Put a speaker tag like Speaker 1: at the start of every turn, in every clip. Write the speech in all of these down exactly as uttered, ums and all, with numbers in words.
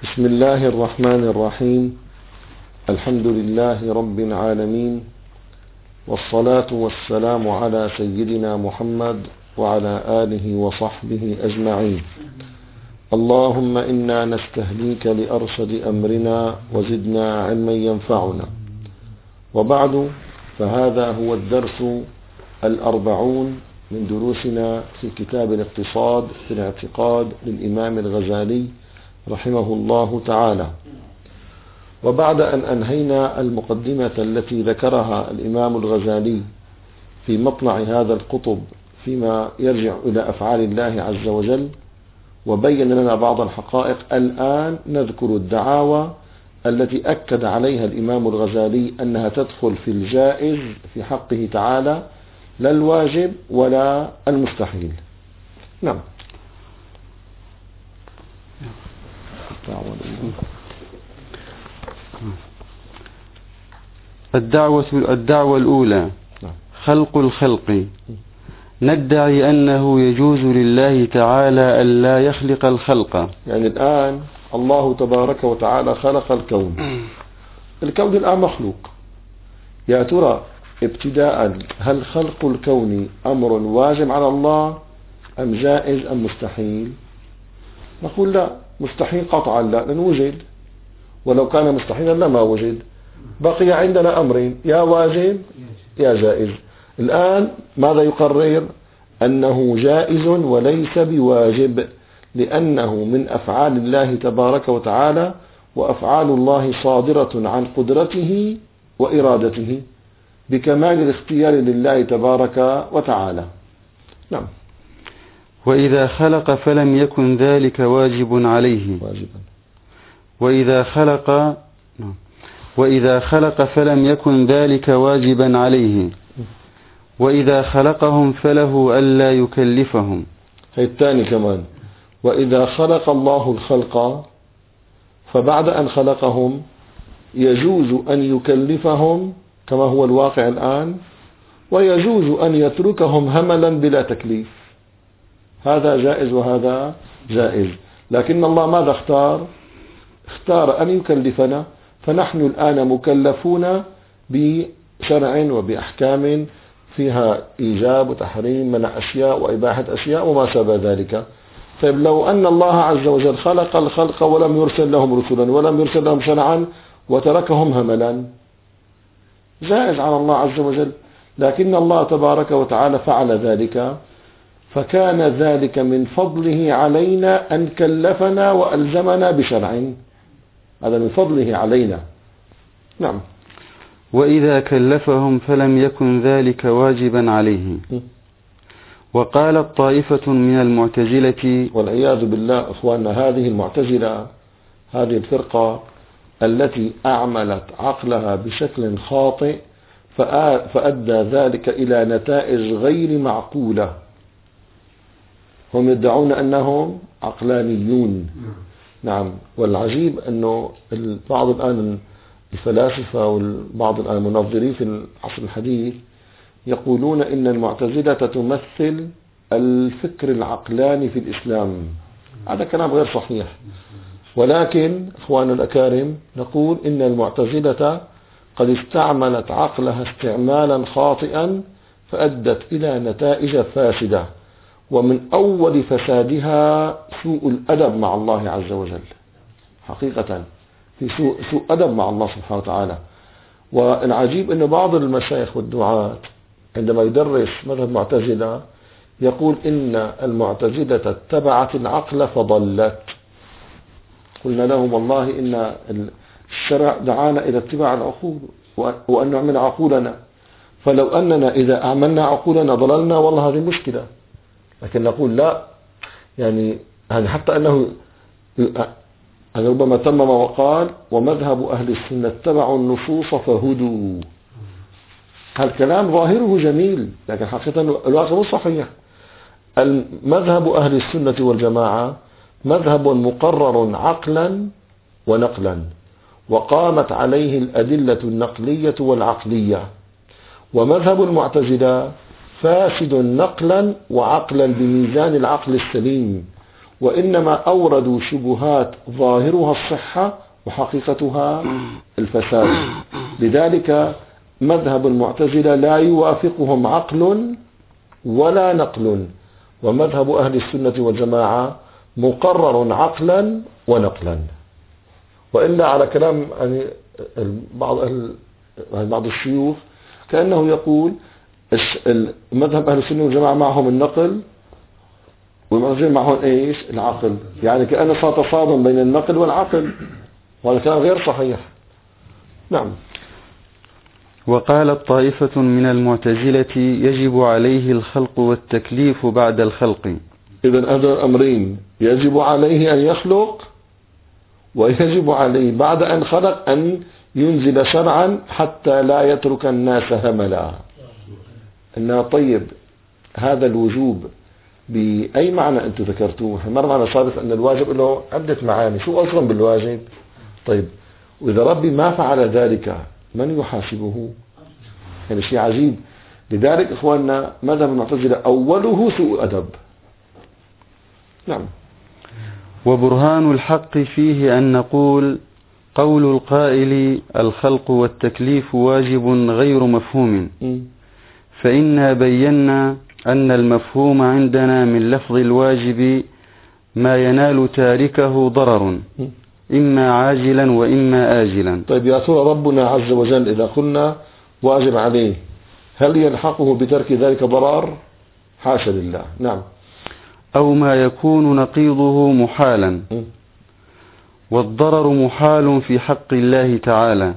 Speaker 1: بسم الله الرحمن الرحيم. الحمد لله رب العالمين، والصلاة والسلام على سيدنا محمد وعلى آله وصحبه أجمعين. اللهم إنا نستهديك لأرشد أمرنا وزدنا علما ينفعنا. وبعد، فهذا هو الدرس الأربعون من دروسنا في كتاب الاقتصاد في الاعتقاد للإمام الغزالي رحمه الله تعالى. وبعد أن أنهينا المقدمة التي ذكرها الإمام الغزالي في مطلع هذا القطب فيما يرجع إلى أفعال الله عز وجل، وبين لنا بعض الحقائق، الآن نذكر الدعاوى التي أكد عليها الإمام الغزالي أنها تدخل في الجائز في حقه تعالى، لا الواجب ولا المستحيل. نعم.
Speaker 2: الدعوة الدعوة الأولى خلق الخلق. ندعي أنه يجوز لله تعالى ألا يخلق الخلق.
Speaker 1: يعني الآن الله تبارك وتعالى خلق الكون. الكون الآن مخلوق. يا ترى ابتداء هل خلق الكون أمر واجب على الله أم جائز أم مستحيل؟ نقول لا، مستحيل قطعا لا، لأنه وجد، ولو كان مستحيلا لما وجد. بقي عندنا أمرين، يا واجب يا جائز. الآن ماذا يقرر؟ أنه جائز وليس بواجب، لأنه من أفعال الله تبارك وتعالى، وأفعال الله صادرة عن قدرته وإرادته بكمال الاختيار لله تبارك وتعالى. نعم.
Speaker 2: وإذا خلق فلم يكن ذلك واجب عليه.
Speaker 1: واجبا.
Speaker 2: وإذا خلق وإذا خلق فلم يكن ذلك واجبا عليه. وإذا خلقهم فله ألا يكلفهم.
Speaker 1: هي الثاني كمان. وإذا خلق الله الخلق فبعد أن خلقهم يجوز أن يكلفهم كما هو الواقع الآن، ويجوز أن يتركهم هملا بلا تكليف. هذا جائز وهذا جائز. لكن الله ماذا اختار؟ اختار أن يكلفنا، فنحن الآن مكلفون بشرع وبأحكام فيها إيجاب وتحريم، منع أشياء وإباحة أشياء وما شابه ذلك. طيب لو أن الله عز وجل خلق الخلق ولم يرسل لهم رسلا ولم يرسل لهم شرعا وتركهم هملا، جائز على الله عز وجل. لكن الله تبارك وتعالى فعل ذلك، فكان ذلك من فضله علينا أن كلفنا وألزمنا بشرع. هذا من فضله علينا. نعم.
Speaker 2: وإذا كلفهم فلم يكن ذلك واجبا عليه. وقالت طائفة من المعتزلة،
Speaker 1: والعياذ بالله أخواننا، هذه المعتزلة، هذه الفرقة التي أعملت عقلها بشكل خاطئ فأدى ذلك إلى نتائج غير معقولة. هم يدعون أنهم عقلانيون. نعم. والعجيب أنه بعض الآن الفلاسفة والبعض الآن المنظرين في العصر الحديث يقولون إن المعتزلة تمثل الفكر العقلاني في الإسلام. هذا كلام غير صحيح. ولكن أخواننا الأكارم نقول إن المعتزلة قد استعملت عقلها استعمالا خاطئا فأدت إلى نتائج فاسدة، ومن أول فسادها سوء الأدب مع الله عز وجل. حقيقة في سوء, سوء أدب مع الله سبحانه وتعالى. والعجيب أن بعض المشايخ والدعاة عندما يدرس مذهب المعتزلة يقول إن المعتزلة اتبعت العقل فضلت. قلنا لهم والله إن الشرع دعانا إلى اتباع العقول وأن نعمل عقولنا، فلو أننا إذا أعملنا عقولنا ضللنا والله هذه مشكلة. لكن نقول لا، يعني هذا حتى أنه أن ربما تمم وقال ومذهب أهل السنة اتبعوا النصوص فهدوا. هالكلام ظاهره جميل، لكن حقيقة الواقع مش صحيح. المذهب أهل السنة والجماعة مذهب مقرر عقلا ونقلا، وقامت عليه الأدلة النقلية والعقلية. ومذهب المعتزلة فاسد نقلا وعقلا بميزان العقل السليم، وإنما أوردوا شبهات ظاهرها الصحة وحقيقتها الفساد. لذلك مذهب المعتزلة لا يوافقهم عقل ولا نقل، ومذهب أهل السنة والجماعة مقرر عقلا ونقلا. وإلا على كلام يعني بعض أهل بعض الشيوخ كأنه يقول مذهب أهل السنة والجماعة معهم النقل والمعتزلة معهم إيش؟ العقل. يعني كأن صار تصادم بين النقل والعقل، وهذا كلام غير صحيح. نعم.
Speaker 2: وقالت طائفة من المعتزلة يجب عليه الخلق والتكليف بعد الخلق.
Speaker 1: إذن هذا الأمرين، يجب عليه أن يخلق ويجب عليه بعد أن خلق أن ينزل شرعا حتى لا يترك الناس هملا. إنها طيب هذا الوجوب بأي معنى أنتم ذكرتوه؟ مر معنا سابق أن الواجب له عدة معاني. شو أصلا بالواجب؟ طيب وإذا ربي ما فعل ذلك من يحاسبه؟ يعني شيء عجيب. لذلك إخواننا مذهب المعتزلة أوله سوء أدب. نعم.
Speaker 2: وبرهان الحق فيه أن نقول قول القائل الخلق والتكليف واجب غير مفهوم، فإنا بينا أن المفهوم عندنا من لفظ الواجب ما ينال تاركه ضرر إما عاجلا وإما آجلا.
Speaker 1: طيب يا ترى ربنا عز وجل إذا قلنا واجب عليه هل يلحقه بترك ذلك ضرر؟ حاشا لله. نعم.
Speaker 2: أو ما يكون نقيضه محالا، والضرر محال في حق الله تعالى،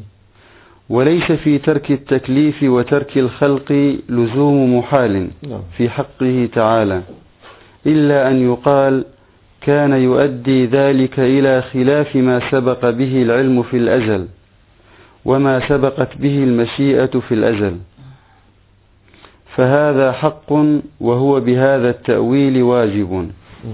Speaker 2: وليس في ترك التكليف وترك الخلق لزوم محال في حقه تعالى، إلا أن يقال كان يؤدي ذلك إلى خلاف ما سبق به العلم في الأزل وما سبقت به المشيئة في الأزل، فهذا حق وهو بهذا التأويل واجب.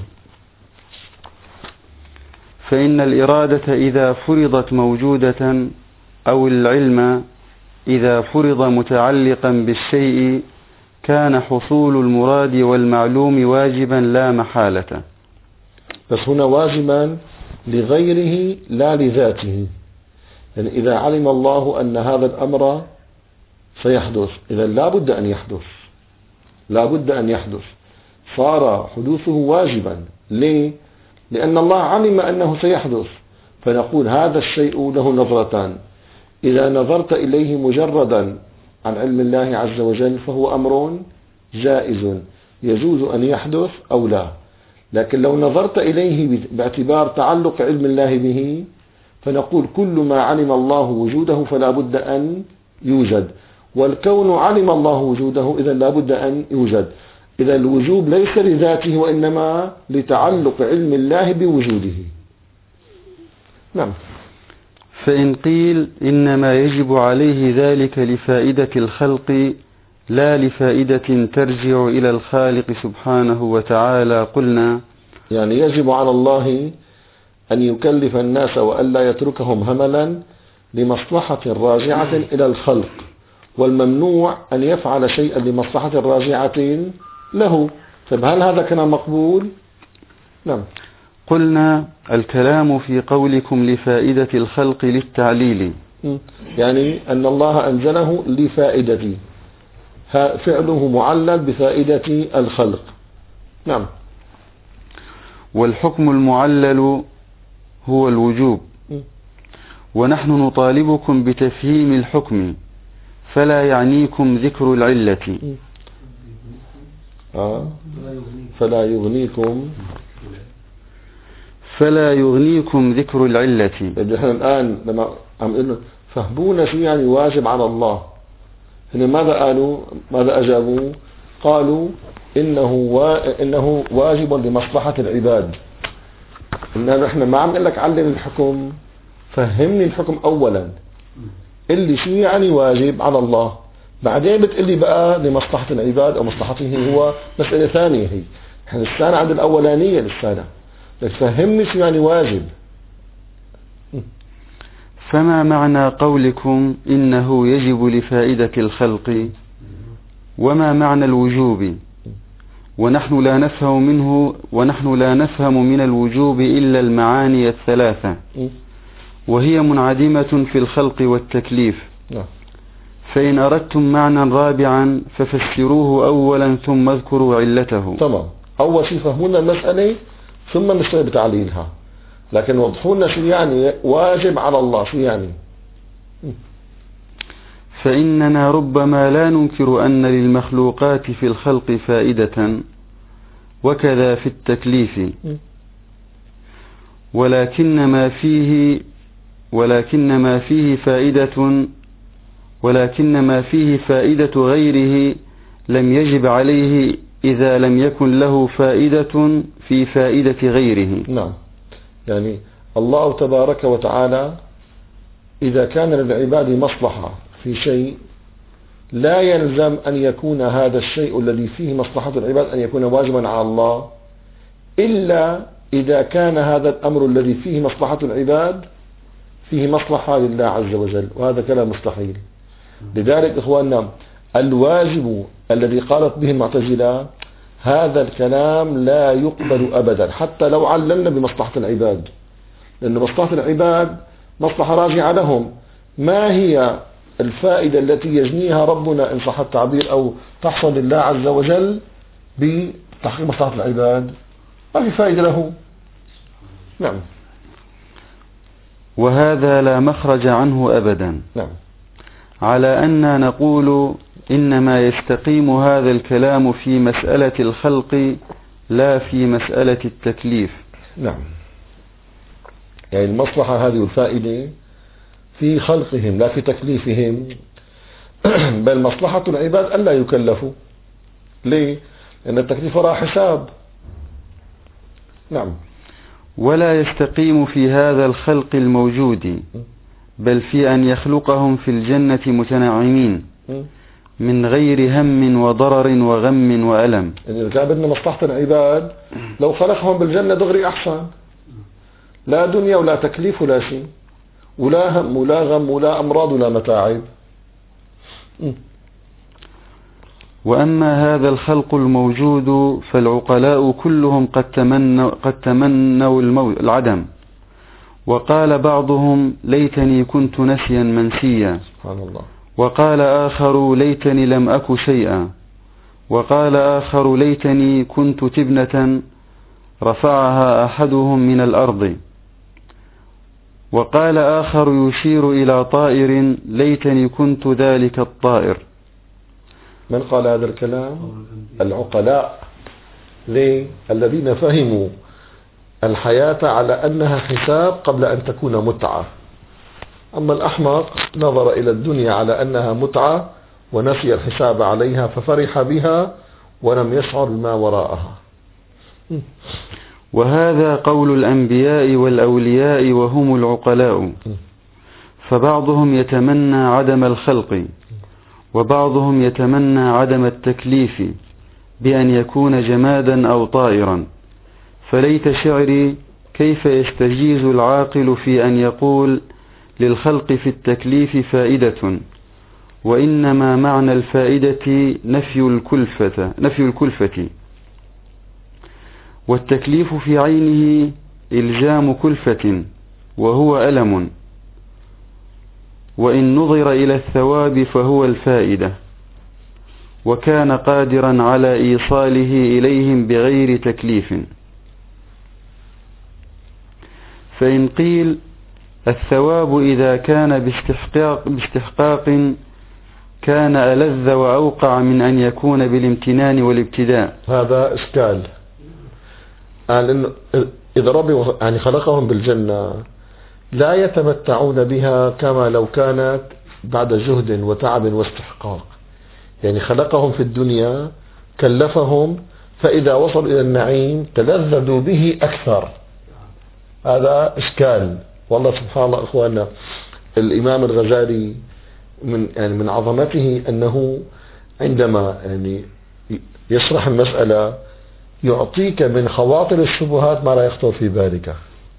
Speaker 2: فإن الإرادة إذا فرضت موجودة أو العلم إذا فرض متعلقا بالشيء كان حصول المراد والمعلوم واجبا لا محالة.
Speaker 1: بس هنا واجبا لغيره لا لذاته. يعني إذا علم الله أن هذا الأمر سيحدث إذا لا بد أن يحدث، لا بد أن يحدث، صار حدوثه واجبا. ليه؟ لأن الله علم أنه سيحدث، فنقول هذا الشيء له نظرتان، إذا نظرت إليه مجردا عن علم الله عز وجل فهو أمر جائز يجوز أن يحدث أو لا، لكن لو نظرت إليه باعتبار تعلق علم الله به فنقول كل ما علم الله وجوده فلا بد أن يوجد، والكون علم الله وجوده إذا لا بد أن يوجد. إذا الوجوب ليس لذاته وإنما لتعلق علم الله بوجوده. نعم.
Speaker 2: فإن قيل إنما يجب عليه ذلك لفائدة الخلق لا لفائدة ترجع إلى الخالق سبحانه وتعالى قلنا
Speaker 1: يعني يجب على الله أن يكلف الناس وألا يتركهم هملا لمصلحة راجعة إلى الخلق، والممنوع أن يفعل شيئا لمصلحة راجعة له. فهل هذا كان مقبول؟ نعم.
Speaker 2: قلنا الكلام في قولكم لفائدة الخلق للتعليل،
Speaker 1: يعني أن الله أنزله لفائدة، فعله معلل بفائدة الخلق. نعم.
Speaker 2: والحكم المعلل هو الوجوب، ونحن نطالبكم بتفهيم الحكم فلا يعنيكم ذكر العلة.
Speaker 1: آه. فلا يغنيكم
Speaker 2: فلا يغنيكم ذكر العلة.
Speaker 1: نحن الآن لما عم نقول فهمونا شو يعني واجب على الله، هنا ماذا قالوا؟ ماذا أجابوا؟ قالوا إنه وا... إنه واجب لمصلحة العباد. إن نحن ما عم نقول لك علم الحكم، فهمني الحكم أولا، اللي شو يعني واجب على الله، بعدين بتقلي بقى لمصلحة العباد أو مصلحته هو مسألة ثانية. هي نحن لسانا عند الأولانية لسانا، لك فهمني شو يعني واجب.
Speaker 2: فما معنى قولكم إنه يجب لفائدة الخلق، وما معنى الوجوب، ونحن لا نفهم منه ونحن لا نفهم من الوجوب إلا المعاني الثلاثة، وهي منعدمة في الخلق والتكليف. فإن أردتم معنى رابعا ففسروه أولا ثم اذكروا علته.
Speaker 1: تمام. أول شيء فهمونا المسألة ثم نشتغل بتعليلها، لكن وضحوا لنا شو يعني واجب على الله، شو يعني.
Speaker 2: فإننا ربما لا ننكر أن للمخلوقات في الخلق فائدة وكذا في التكليف، ولكن ما فيه ولكن ما فيه فائدة ولكن ما فيه فائدة غيره لم يجب عليه إذا لم يكن له فائدة في فائدة غيره.
Speaker 1: نعم، يعني الله تبارك وتعالى إذا كان للعباد مصلحة في شيء لا يلزم أن يكون هذا الشيء الذي فيه مصلحة العباد أن يكون واجبا على الله، إلا إذا كان هذا الأمر الذي فيه مصلحة العباد فيه مصلحة لله عز وجل، وهذا كلام مستحيل. لذلك إخواننا الواجب الذي قالت به المعتزلة هذا الكلام لا يقبل أبدا حتى لو عللنا بمصلحة العباد، لأن مصلحة العباد مصلحة راجعة لهم. ما هي الفائدة التي يجنيها ربنا إن صح التعبير أو تحصل لله عز وجل بتحقيق مصلحة العباد؟ ما في فائدة له. نعم.
Speaker 2: وهذا لا مخرج عنه أبدا.
Speaker 1: نعم.
Speaker 2: على أن نقول إنما يستقيم هذا الكلام في مسألة الخلق لا في مسألة التكليف.
Speaker 1: نعم، يعني المصلحة هذه والفائدة في خلقهم لا في تكليفهم، بل مصلحة العباد ألا يكلفوا. ليه؟ لأن التكليف وراء حساب. نعم.
Speaker 2: ولا يستقيم في هذا الخلق الموجود، بل في أن يخلقهم في الجنة متنعمين من غير هم وضرر وغم وألم.
Speaker 1: يعني إذا كان بدنا مصلحة العباد لو خلقهم بالجنة دغري أحسن، لا دنيا ولا تكليف ولا شيء، ولا هم ولا غم ولا أمراض ولا متاعب.
Speaker 2: وأما هذا الخلق الموجود فالعقلاء كلهم قد تمنوا, قد تمنوا العدم، وقال بعضهم ليتني كنت نسيا منسيا،
Speaker 1: سبحان الله.
Speaker 2: وقال آخر ليتني لم أك شيئا، وقال آخر ليتني كنت تبنة رفعها أحدهم من الأرض، وقال آخر يشير إلى طائر ليتني كنت ذلك الطائر.
Speaker 1: من قال هذا الكلام؟ العقلاء. ليه؟ الذين فهموا الحياة على أنها حساب قبل أن تكون متعة. أما الأحمق نظر إلى الدنيا على أنها متعة ونسي الحساب عليها ففرح بها ولم يشعر بما وراءها.
Speaker 2: وهذا قول الأنبياء والأولياء وهم العقلاء، فبعضهم يتمنى عدم الخلق وبعضهم يتمنى عدم التكليف بأن يكون جمادا أو طائرا. فليت شعري كيف يستجيز العاقل في أن يقول للخلق في التكليف فائدة، وإنما معنى الفائدة نفي الكلفة, نفي الكلفة والتكليف في عينه إلزام كلفة وهو ألم، وإن نظر إلى الثواب فهو الفائدة، وكان قادرا على إيصاله إليهم بغير تكليف. فإن قيل الثواب إذا كان باستحقاق, باستحقاق كان ألذ وأوقع من أن يكون بالامتنان والابتداء.
Speaker 1: هذا إشكال. قال إنه إذا ربي يعني خلقهم بالجنة لا يتمتعون بها كما لو كانت بعد جهد وتعب واستحقاق، يعني خلقهم في الدنيا كلفهم، فإذا وصلوا إلى النعيم تلذذوا به أكثر. هذا إشكال. والله سبحان الله إخواننا، الإمام الغزالي من يعني من عظمته أنه عندما يعني يشرح المسألة يعطيك من خواطر الشبهات ما لا يخطر في بالك.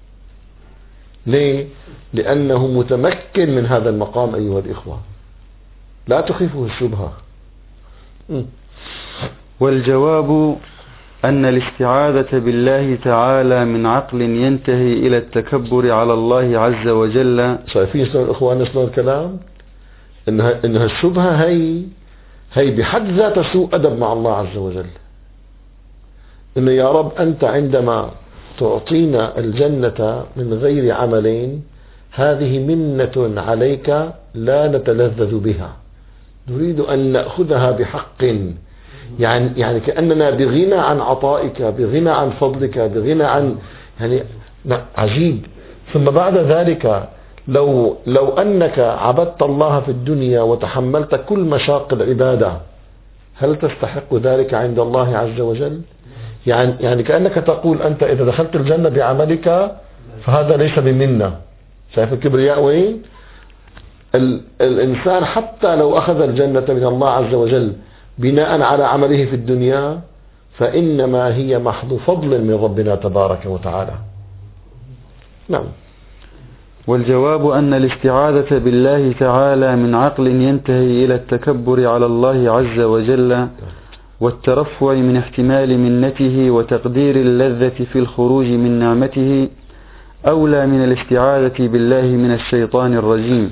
Speaker 1: ليه؟ لأنه متمكن من هذا المقام أيها الإخوة، لا تخيفه الشبهة.
Speaker 2: والجواب أن الاستعاذة بالله تعالى من عقل ينتهي إلى التكبر على الله عز وجل.
Speaker 1: شايفين شلون الإخوان شلون الكلام؟ إنها إنها الشبهة هي هي بحد ذاتها سوء أدب مع الله عز وجل. إنه يا رب أنت عندما تعطينا الجنة من غير عملين هذه منة عليك لا نتلذذ بها، نريد أن نأخذها بحق، يعني يعني كأننا بغنى عن عطائك، بغنى عن فضلك، بغنى عن يعني عجيب. ثم بعد ذلك لو لو أنك عبدت الله في الدنيا وتحملت كل مشاق العبادة هل تستحق ذلك عند الله عز وجل؟ يعني يعني كأنك تقول أنت إذا دخلت الجنة بعملك فهذا ليس بمنة. شايف الكبرياء وين؟ الإنسان حتى لو أخذ الجنة من الله عز وجل بناء على عمله في الدنيا فإنما هي محض فضل من ربنا تبارك وتعالى. نعم.
Speaker 2: والجواب أن الاستعاذة بالله تعالى من عقل ينتهي إلى التكبر على الله عز وجل والترفع من احتمال منته وتقدير اللذة في الخروج من نعمته أولى من الاستعاذة بالله من الشيطان الرجيم.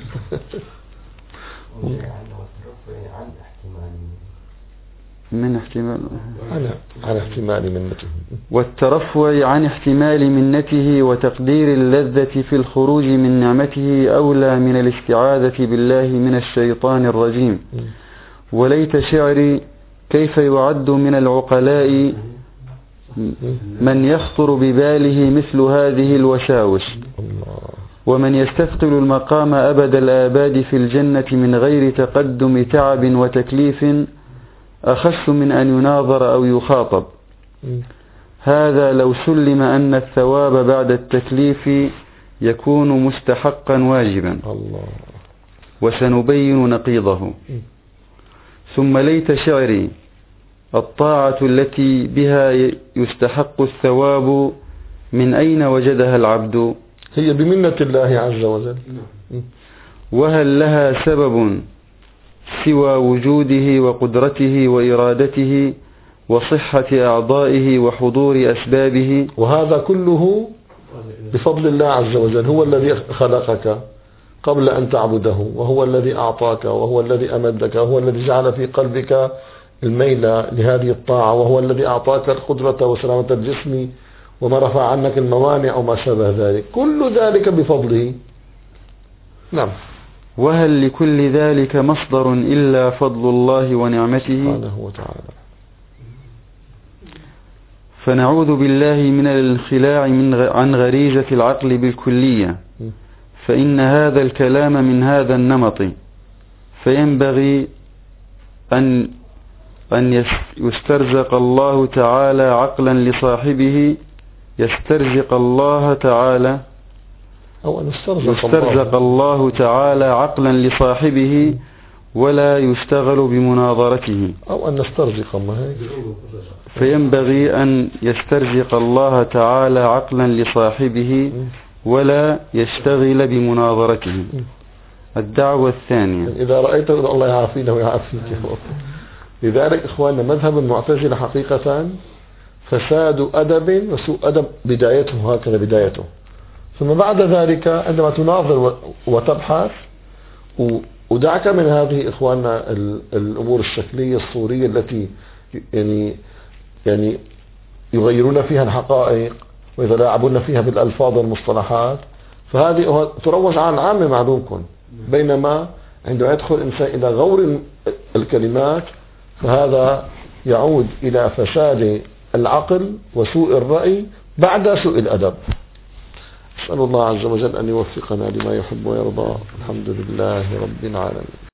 Speaker 2: من احتمال
Speaker 1: عن احتمال منته
Speaker 2: والترفع عن احتمال منته وتقدير اللذة في الخروج من نعمته أولى من الاستعاذة بالله من الشيطان الرجيم. وليت شعري كيف يعد من العقلاء من يخطر بباله مثل هذه الوساوس، ومن يستثقل المقام أبد الآباد في الجنة من غير تقدم تعب وتكليف أخس من أن يناظر أو يخاطب. هذا لو سلم أن الثواب بعد التكليف يكون مستحقا واجبا، وسنبين نقيضه. ثم ليت شعري الطاعة التي بها يستحق الثواب من أين وجدها العبد؟
Speaker 1: هي بمنة الله عز وجل.
Speaker 2: وهل لها سبب سوى وجوده وقدرته وإرادته وصحة أعضائه وحضور أسبابه؟
Speaker 1: وهذا كله بفضل الله عز وجل. هو الذي خلقك قبل أن تعبده، وهو الذي أعطاك، وهو الذي أمدك، وهو الذي جعل في قلبك الميل لهذه الطاعة، وهو الذي أعطاك القدرة وسلامة الجسم وما رفع عنك الموانع وما شابه ذلك، كل ذلك بفضله. نعم.
Speaker 2: وهل لكل ذلك مصدر إلا فضل الله ونعمته
Speaker 1: سبحانه وتعالى؟
Speaker 2: فنعوذ بالله من الانخلاع من عن غريزة العقل بالكلية، فإن هذا الكلام من هذا النمط، فينبغي أن أن يسترزق الله تعالى عقلا لصاحبه يسترزق الله تعالى
Speaker 1: أو أن
Speaker 2: يسترزق الله تعالى عقلا لصاحبه ولا يشتغل بمناظرته،
Speaker 1: أو أن نسترزق الله.
Speaker 2: فينبغي أن يسترزق الله تعالى عقلا لصاحبه ولا يشتغل بمناظرته. الدعوة الثانية.
Speaker 1: إذا رأيت الله يعافينا ويعافيك. لذلك إخواننا مذهب المعتزلة حقيقة فساد أدب وسوء أدب بدايته، هكذا بدايته. ثم بعد ذلك عندما تناظر وتبحث، ودعك من هذه إخواننا الأمور الشكلية الصورية التي يعني يعني يغيرون فيها الحقائق ويتلاعبون فيها بالألفاظ والمصطلحات، فهذه تروج عن عام معلومكم. بينما عندما يدخل الإنسان إلى غور الكلمات فهذا يعود إلى فساد العقل وسوء الرأي بعد سوء الأدب. أسأل الله عز وجل أن يوفقنا لما يحب ويرضى. الحمد لله رب العالمين.